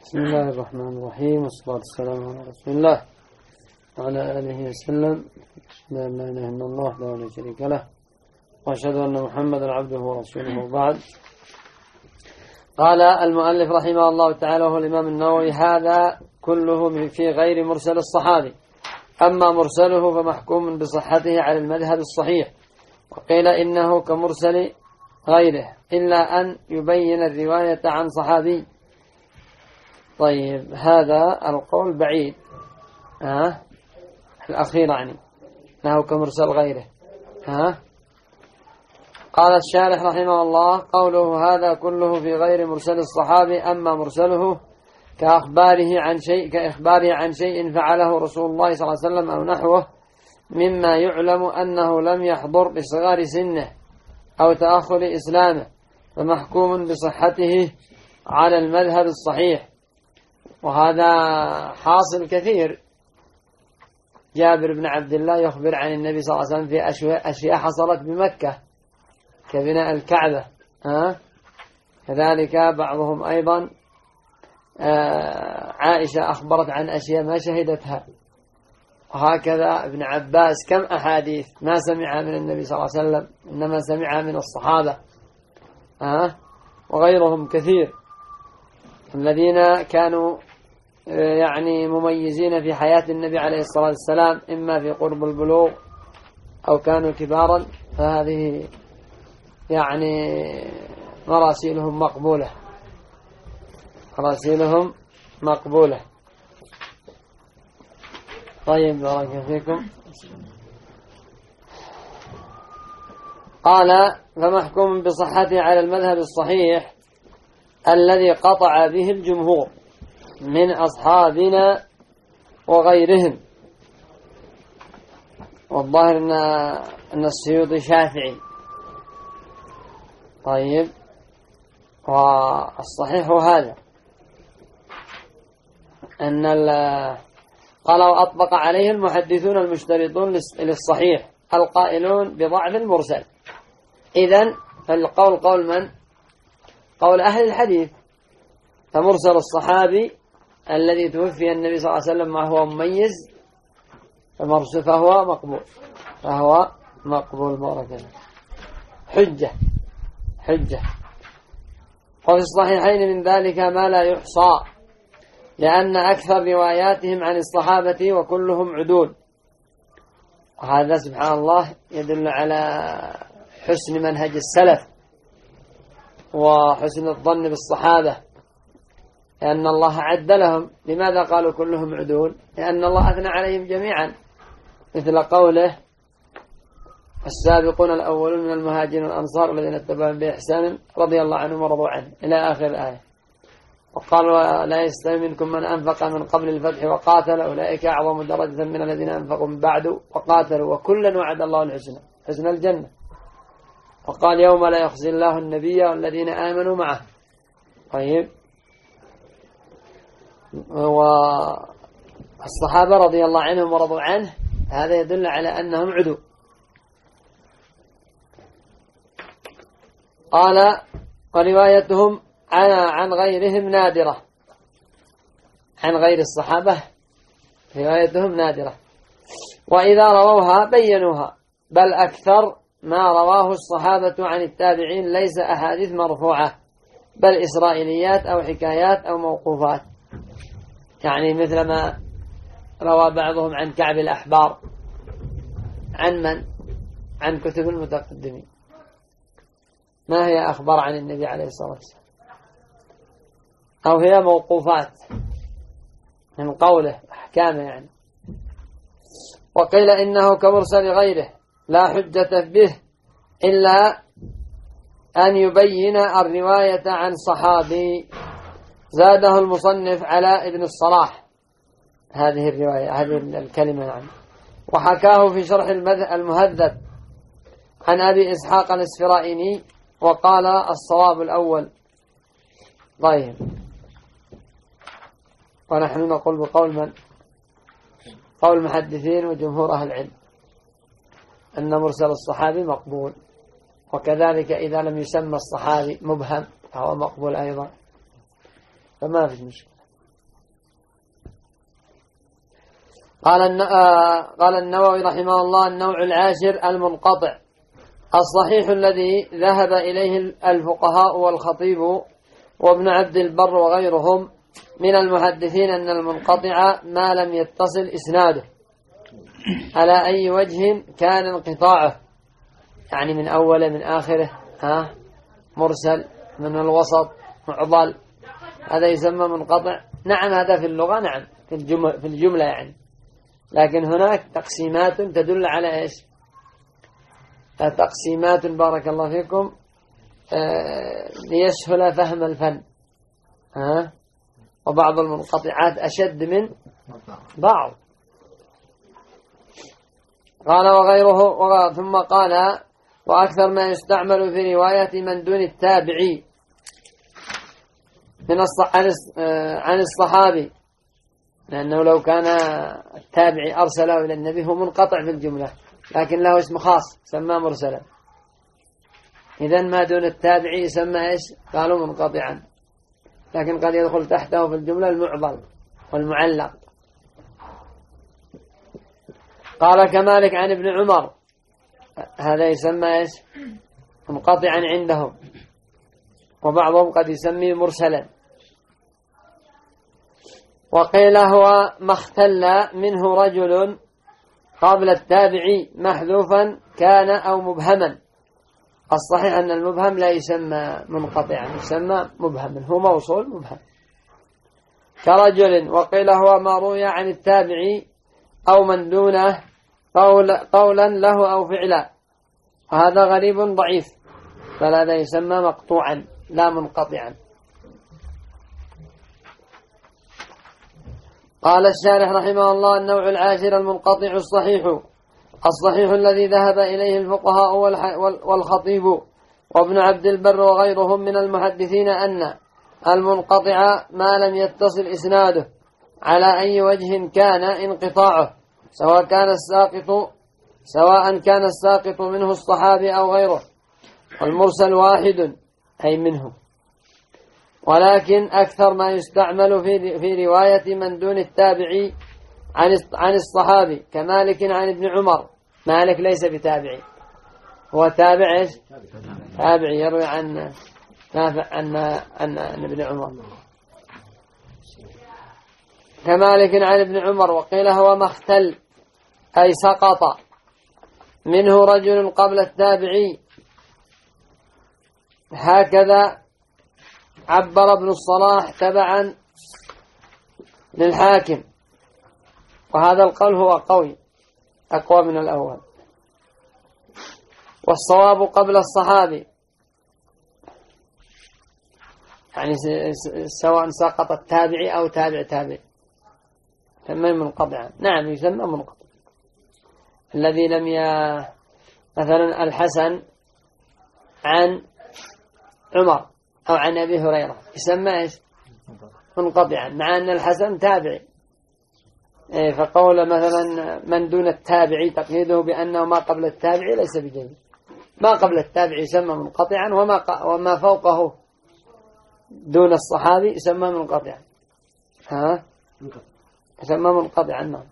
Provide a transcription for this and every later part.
بسم الله الرحمن الرحيم، والصلاة والسلام على رسول الله وعلى آله وسلم. لا إله إلا الله وحده لا شريك له، وأشهد أن محمدا عبده ورسوله. وبعد، قال المؤلف رحمه الله تعالى وهو الإمام النووي: هذا كله في غير مرسل الصحابي، أما مرسله فمحكوم بصحته على المذهب الصحيح، وقيل إنه كمرسل غيره إلا أن يبين الرواية عن صحابي. طيب، هذا القول بعيد الأخير يعني أنه كمرسل غيره. قال الشارح رحمه الله: قوله هذا كله في غير مرسل الصحابي، أما مرسله كإخباره عن شيء فعله رسول الله صلى الله عليه وسلم أو نحوه مما يعلم أنه لم يحضر بصغار سنه أو تأخر إسلامه، فمحكوم بصحته على المذهب الصحيح. وهذا حاصل كثير. جابر بن عبد الله يخبر عن النبي صلى الله عليه وسلم في أشياء حصلت بمكة كبناء الكعبة. كذلك بعضهم أيضا عائشة أخبرت عن أشياء ما شهدتها. وهكذا ابن عباس كم أحاديث ما سمعها من النبي صلى الله عليه وسلم، إنما سمعها من الصحابة وغيرهم كثير الذين كانوا يعني مميزين في حياة النبي عليه الصلاة والسلام، إما في قرب البلوغ أو كانوا كبارا، فهذه يعني مراسيلهم مقبولة. طيب، بارك فيكم. قال: فمحكوم بصحته على المذهب الصحيح الذي قطع به الجمهور من أصحابنا وغيرهم. والظاهر أن السيوطي شافعي. طيب، والصحيح هذا أن قالوا أطبق عليه المحدثون المشترطون للصحيح القائلون بضعف المرسل. إذن فالقول قول من؟ قول أهل الحديث. فمرسل الصحابي الذي توفي النبي صلى الله عليه وسلم ما هو مميز فهو مقبول بارك الله. حجة. وفي الصحيحين من ذلك ما لا يحصى، لأن أكثر رواياتهم عن الصحابة وكلهم عدول. وهذا سبحان الله يدل على حسن منهج السلف وحسن الظن بالصحابة، لأن الله عد لهم. لماذا قالوا كلهم عدول؟ لأن الله أثنى عليهم جميعا، مثل قوله: السابقون الأولون من المهاجرين والأنصار الذين اتبعهم بإحسان رضي الله عنهم ورضوا عنه إلى آخر الآية. وقالوا: لا يستوي منكم من أنفق من قبل الفتح وقاتل، أولئك أعظم درجة من الذين أنفقوا من بعد وقاتلوا، وكلا وعد الله الحسنى، حسن الجنة. وقال: يوم لا يخزي الله النبي والذين آمنوا معه. طيب، والصحابة رضي الله عنهم ورضوا عنه، هذا يدل على أنهم عدو. قال: وروايتهم عن غيرهم نادرة. عن غير الصحابة روايتهم نادرة، وإذا رووها بينوها، بل أكثر ما رواه الصحابة عن التابعين ليس أحاديث مرفوعة، بل إسرائيليات أو حكايات أو موقوفات. يعني مثل ما روى بعضهم عن كعب الأحبار. عن من؟ عن كتب المتقدمين. ما هي أخبار عن النبي عليه الصلاة والسلام، أو هي موقوفات من قوله أحكامه يعني. وقيل إنه كمرسل غيره لا حجة به إلا أن يبين الرواية عن صحابي. زاده المصنف علاء بن الصلاح هذه الرواية، هذه الكلمة يعني. وحكاه في شرح المهذب عن أبي إسحاق الإسفرائيني، وقال: الصواب الأول. طيب، ونحن نقول بقول من؟ قول المحدثين وجمهور أهل العلم أن مرسل الصحابي مقبول، وكذلك إذا لم يسمى الصحابي مبهم فهو مقبول أيضا، فما في مشكلة. قال النووي رحمه الله: النوع العاشر المنقطع. الصحيح الذي ذهب إليه الفقهاء والخطيب وابن عبد البر وغيرهم من المحدثين أن المنقطع ما لم يتصل إسناده على أي وجه كان انقطاعه، يعني من أوله من آخره، مرسل، من الوسط، معضل، هذا يسمى منقطع. نعم هذا في اللغة، نعم في الجملة يعني، لكن هناك تقسيمات تدل على إيش؟ تقسيمات بارك الله فيكم ليسهل فهم الفن. وبعض المنقطعات أشد من بعض. قال وغيره، ثم قال: وأكثر ما يستعمل في رواية من دون التابعي عن الصحابي، لأنه لو كان التابعي أرسله إلى النبي هو منقطع في الجملة، لكن له اسم خاص سماه مرسلا. إذن ما دون التابعي يسمى إيش؟ قالوا منقطعا، لكن قد يدخل تحته في الجملة المعضل والمعلق. قال كمالك عن ابن عمر، هذا يسمى إيش؟ منقطعا عندهم، وبعضهم قد يسميه مرسلا. وقيل هو ما اختل منه رجل قبل التابعي محذوفا كان أو مبهما. الصحيح أن المبهم لا يسمى منقطعا، يسمى مبهما، هو موصول مبهم كرجل. وقيل هو ما روي عن التابعي أو من دونه قولا له أو فعلا، وهذا غريب ضعيف، فهذا يسمى مقطوعا لا منقطعا. قال الشارح رحمه الله: النوع العاشر المنقطع الصحيح الذي ذهب إليه الفقهاء والخطيب وابن عبد البر وغيرهم من المحدثين أن المنقطع ما لم يتصل إسناده على أي وجه كان انقطاعه، سواء كان الساقط منه الصحابي أو غيره، والمرسل واحد أي منه. ولكن أكثر ما يستعمل في رواية من دون التابعي عن الصحابي كمالك عن ابن عمر. مالك ليس بتابعي، هو تابع إيش؟ تابعي يروي عن نافع عن ابن عمر. كمالك عن ابن عمر. وقيل هو ما اختل أي سقط منه رجل قبل التابعي، هكذا عبر ابن الصلاح تبعا للحاكم، وهذا القول هو قوي أقوى من الأول. والصواب قبل الصحابي، يعني سواء سقط التابعي أو تابع يسمى منقطعا. نعم يسمى منقطع. الذي لم مثلا الحسن عن عمر أو عن أبي هريرة يسمى إيش؟ منقطعا، مع أن الحسن تابعي. فقول مثلا من دون التابعي تقييده بأنه ما قبل التابعي ليس بجيد. ما قبل التابعي يسمى منقطعا، وما فوقه دون الصحابي يسمى منقطعا. يسمى منقطعا. نعم.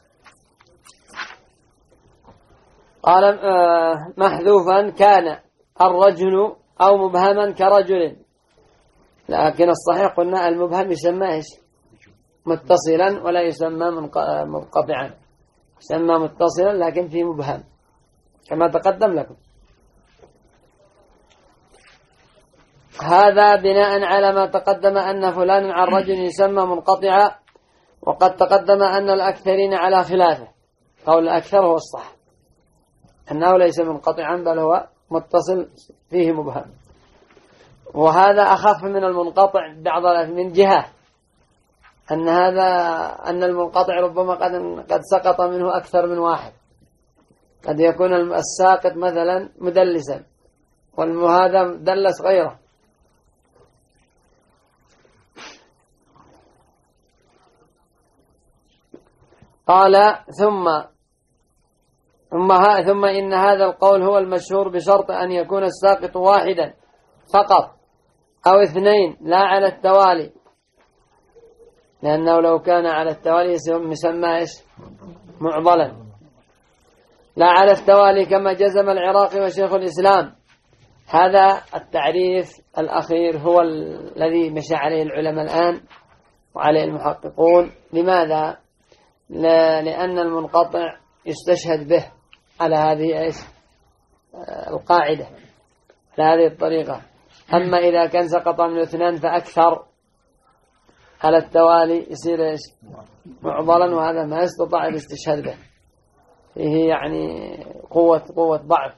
قال محذوفا كان الرجل أو مبهما كرجل، لكن الصحيح قلنا المبهم يسمى إيش؟ متصلا، ولا يسمى منقطعا، يسمى متصلا لكن فيه مبهم كما تقدم لكم. هذا بناء على ما تقدم أن فلان عن رجل يسمى منقطعا، وقد تقدم أن الأكثرين على خلافه. قول الأكثر هو الصح، أنه ليس منقطعا بل هو متصل فيه مبهم، وهذا أخف من المنقطع من جهة أن المنقطع ربما قد سقط منه أكثر من واحد. قد يكون الساقط مثلا مدلسا وهذا دلس غيره. قال ثم إن هذا القول هو المشهور بشرط أن يكون الساقط واحدا فقط أو اثنين لا على التوالي، لأنه لو كان على التوالي يسمى إيش؟ معضلا لا على التوالي كما جزم العراقي وشيخ الإسلام. هذا التعريف الأخير هو الذي مشى عليه العلماء الآن وعليه المحققون. لماذا؟ لأن المنقطع يستشهد به على هذه القاعدة، على هذه الطريقة. أما إذا كان سقط من 2 فأكثر على التوالي يصير معضلا، وهذا ما يستطاع الاستشهاد به، فيه يعني قوة ضعف.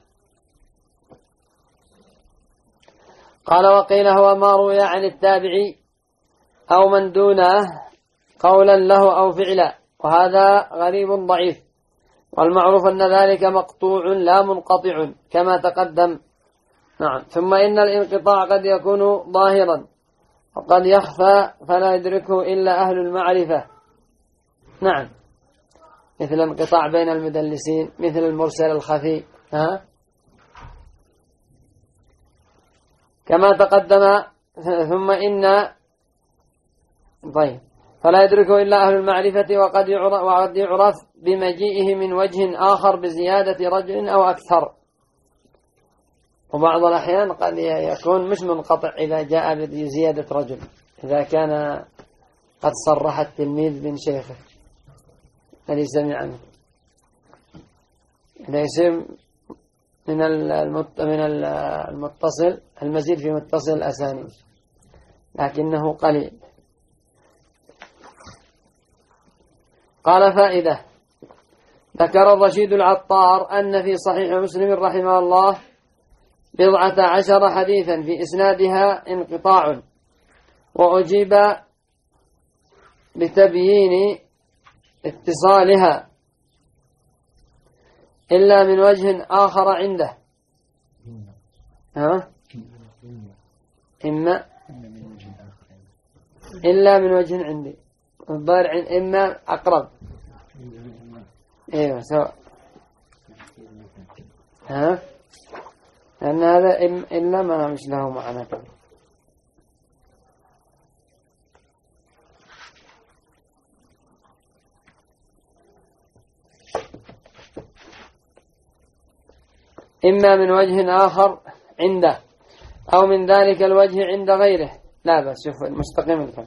قال وقيل هو ما روي عن التابعي أو من دونه قولا له أو فعلا، وهذا غريب ضعيف، والمعروف أن ذلك مقطوع لا منقطع كما تقدم. نعم. ثم إن الانقطاع قد يكون ظاهرا وقد يخفى فلا يدركه إلا أهل المعرفة. نعم، مثل الانقطاع بين المدلسين، مثل المرسل الخفي، كما تقدم. ثم إن طيب فلا يدركه إلا أهل المعرفة، وقد يعرف بمجيئه من وجه آخر بزيادة رجل أو أكثر. وبعض الأحيان قد يكون مش منقطع إذا جاء بزيادة رجل، إذا كان قد صرح التلميذ من شيخه الذي سمع عنه، ليس من المتصل المزيد في متصل الأسانيد، لكنه قليل. قال فائدة: ذكر الرشيد العطار أن في صحيح مسلم رحمه الله 12 حديثا في إسنادها انقطاع، وأجيب بتبيين اتصالها إلا من وجه آخر عنده. إما إلا من وجه عندي، الضارع إما أقرب. أيوة سواء. لأن هذا إلا ما مش له معنى كذا. إما من وجه آخر عنده أو من ذلك الوجه عند غيره. لا بس شوف المستقيم الكلام.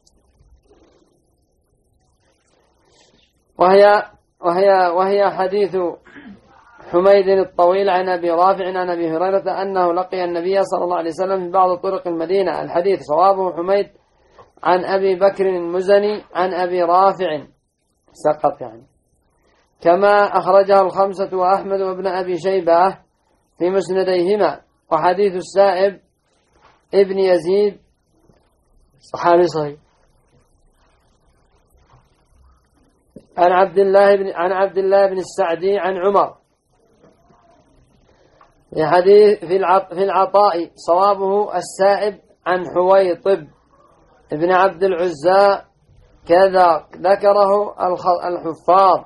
وهي حديث حميد الطويل عن أبي رافع عن أبي هريرة أنه لقي النبي صلى الله عليه وسلم في بعض طرق المدينة. الحديث صوابه حميد عن أبي بكر المزني عن أبي رافع سقط يعني، كما أخرجه الخمسة وأحمد وابن أبي شيبة في مسنديهما. وحديث السائب ابن يزيد صحابي صحيح عن عبد الله بن السعدي عن عمر في حديث في العطاء صوابه السائب عن حويطب ابن عبد العزى كذا ذكره الحفاظ.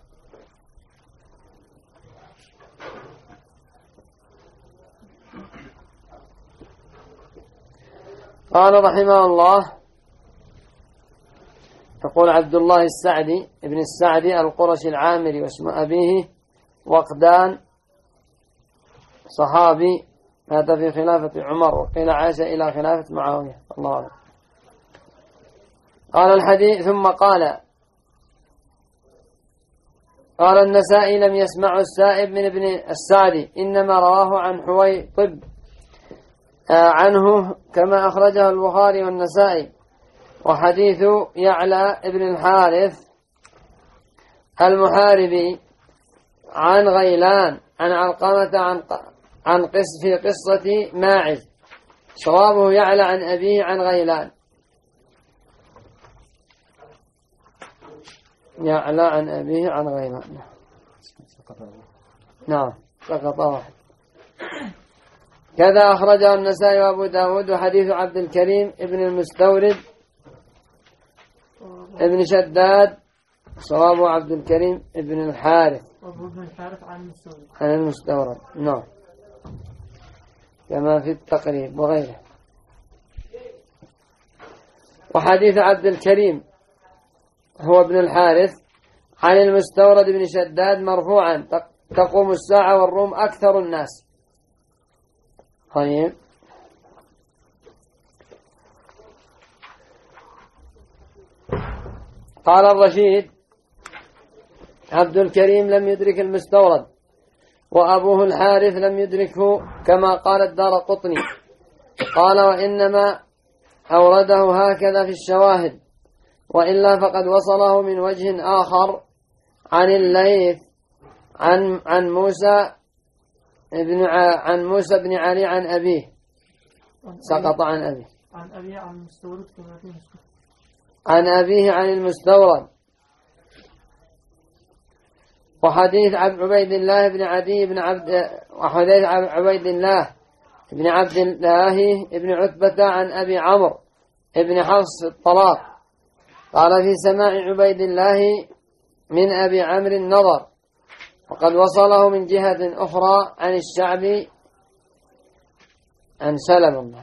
قال رحمه الله: يقول عبد الله السعدي ابن السعدي القرشي العامري، واسم أبيه وقدان، صحابي مات في خلافة عمر، وقيل عاش إلى خلافة معاوية، الله أعلم. قال الحديث ثم قال النسائي: لم يسمع السائب من ابن السعدي، إنما رواه عن حويطب عنه كما أخرجه البخاري والنسائي. وحديث يعلى ابن الحارث المحاربي عن غيلان عن علقمة عن في قصة ماعز، صوابه يعلى عن أبيه عن غيلان. يعلى عن أبيه عن غيلان. نعم سقط واحد. كذا أخرجه النسائي وأبو داود. وحديث عبد الكريم ابن المستورد ابن شداد، صوابه عبد الكريم ابن الحارث عن المستورد. نعم كما في التقريب وغيره. وحديث عبد الكريم هو ابن الحارث عن المستورد بن شداد مرفوعا تقوم الساعة والروم أكثر الناس. طيب قال الرشيد عبد الكريم لم يدرك المستورد، وأبوه الحارث لم يدركه كما قال الدارقطني. قال وإنما أورده هكذا في الشواهد، وإلا فقد وصله من وجه آخر عن الليث عن موسى بن علي عن أبيه، سقط عن أبيه، عن أبيه عن المستورد، عن أبيه عن المستورد. وحديث عبيد الله بن عدي بن عبد وحديث عبيد الله بن عبد الله بن عتبة عن أبي عمرو بن حفص الطلاق. قال في سماع عبيد الله من أبي عمرو النظر، وقد وصله من جهة أخرى عن الشعبي عن سلمة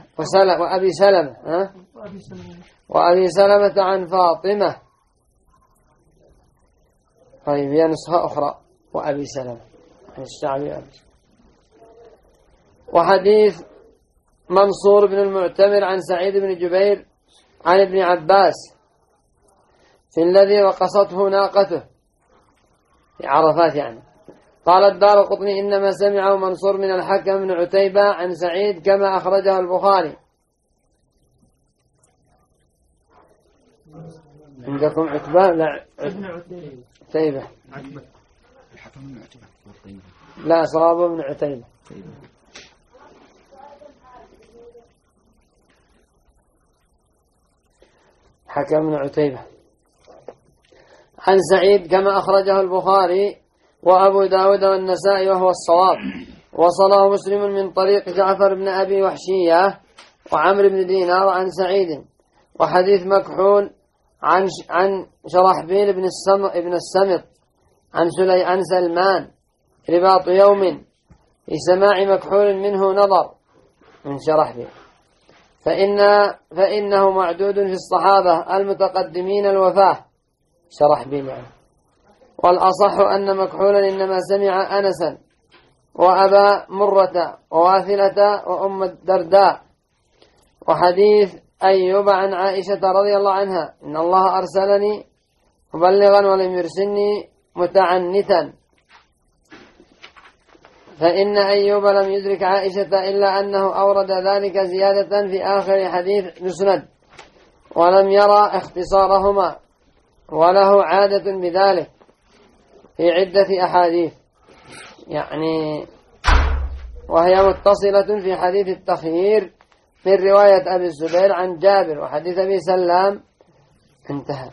وأبي سلمة عن فاطمة. طيب هي نسخة أخرى وأبي سلمة عن الشعبي وأبي سلمة. وحديث منصور بن المعتمر عن سعيد بن جبير عن ابن عباس في الذي وقصته ناقته في عرفات يعني. قال الدارقطني إنما سمعه منصور من الحكم بن عتيبة عن سعيد كما أخرجه البخاري. عندكم عتبة؟ لا عتيبة. لا صواب بن عتيبة. حكم بن عتيبة عن سعيد كما أخرجه البخاري وأبو داود والنسائي وهو الصواب. وصله مسلم من طريق جعفر بن أبي وحشية وعمر بن دينار عن سعيد. وحديث مكحول عن شرحبيل بن السمط عن سلمان رباط يوم في سماع مكحول منه نظر من شرحبيل، فإنه معدود في الصحابة المتقدمين الوفاة شرحبيل يعني. والأصح أن مكحولا إنما سمع أنسا وأبا مرة وواثلة وأم الدرداء. وحديث أيوب عن عائشة رضي الله عنها إن الله أرسلني مبلغا ولم يرسلني متعنتا، فإن أيوب لم يدرك عائشة إلا أنه أورد ذلك زيادة في آخر حديث مسند ولم يرى اختصارهما، وله عادة بذلك في عدة أحاديث يعني، وهي متصلة في حديث التخيير من رواية أبي الزبير عن جابر. وحديث أبي سلام انتهى.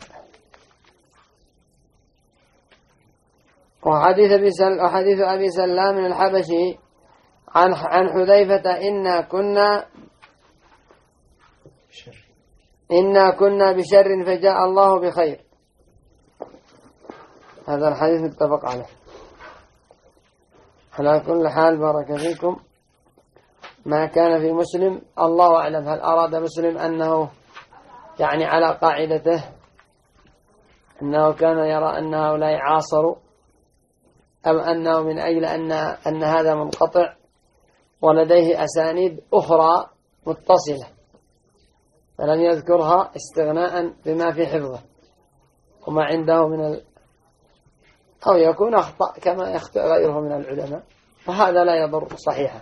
وحديث أبي سلام من الحبشي عن حذيفة إنا كنا بشر فجاء الله بخير. هذا الحديث متفق عليه. على كل حال بارك فيكم ما كان في مسلم الله أعلم، هل أراد مسلم أنه يعني على قاعدته أنه كان يرى أن هؤلاء عاصروا، أم أنه من أجل أن هذا منقطع ولديه أسانيد أخرى متصلة فلم يذكرها استغناء بما في حفظه وما عنده من أو يكون أخطأ كما يخطئ غيره من العلماء، وهذا لا يضر صحيحا.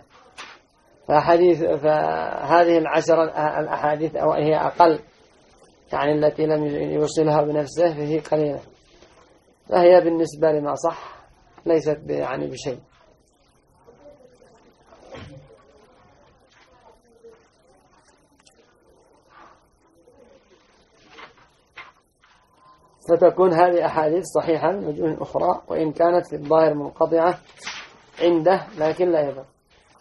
فهذه العشر الأحاديث أو هي أقل يعني التي لم يوصلها بنفسه فهي قليلة، فهي بالنسبة لما صح ليست يعني بشيء. فتكون هذه أحاديث صحيحة من وجوه أخرى وإن كانت في الظاهر منقطعة عنده لكن لا يضر.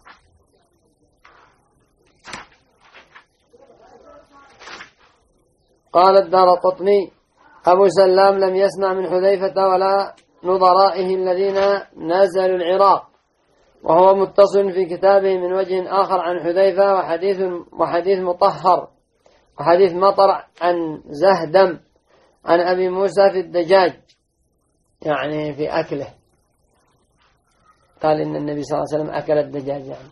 قال الدارقطني أبو سلام لم يسمع من حذيفة ولا نظرائه الذين نزلوا العراق، وهو متصل في كتابه من وجه آخر عن حذيفة وحديث مطهر وحديث مطر عن زهدم عن أبي موسى في الدجاج يعني في أكله، قال إن النبي صلى الله عليه وسلم أكل الدجاج يعني.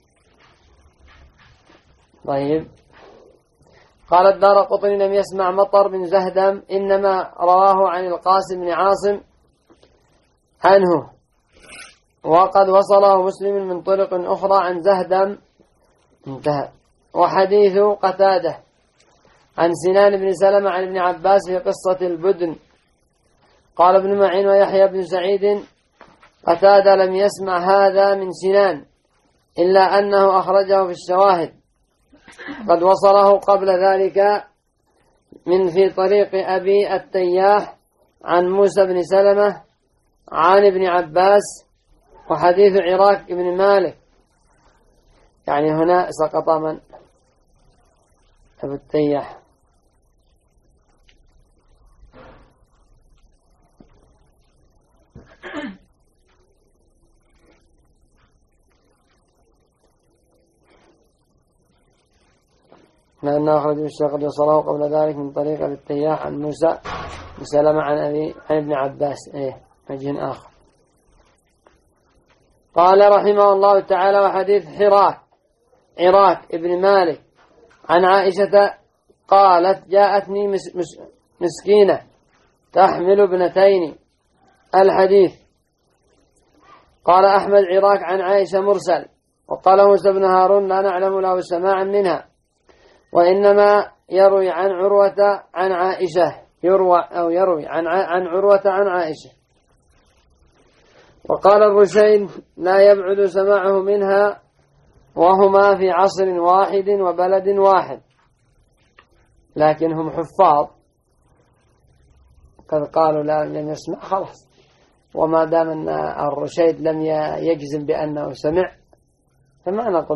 طيب. قال الدارقطني لم يسمع مطر بن زهدم، إنما رواه عن القاسم بن عاصم عنه، وقد وصله مسلم من طرق أخرى عن زهدم. انتهى. وحديث قتادة عن سنان بن سلمة عن ابن عباس في قصة البدن. قال ابن معين ويحيى بن سعيد قتادة لم يسمع هذا من سنان، إلا أنه أخرجه في الشواهد، قد وصله قبل ذلك في طريق أبي التياح عن موسى بن سلمة عن ابن عباس. وحديث عراك بن مالك، يعني هنا سقط من؟ أبو التياح. لأنه أخرج الشيخ قد وصله قبل ذلك من طريق أبي التياح عن موسى بن سلمة عن ابن عباس. وجه آخر. قال رحمه الله تعالى: وحديث عراك ابن مالك عن عائشة قالت: جاءتني مسكينة تحمل ابنتين. الحديث. قال أحمد: عراك عن عائشة مرسل، وقال موسى بن هارون: لا نعلم له سماعا منها، وإنما يروي عن عروة عن عائشة، يروي عن عروة عن عائشة. وقال الرشيد: لا يبعد سماعه منها، وهما في عصر واحد وبلد واحد، لكن هم حفاظ، قد قالوا لم يسمع خلاص. وما دام أن الرشيد لم يجزم بأنه سمع، فما نقول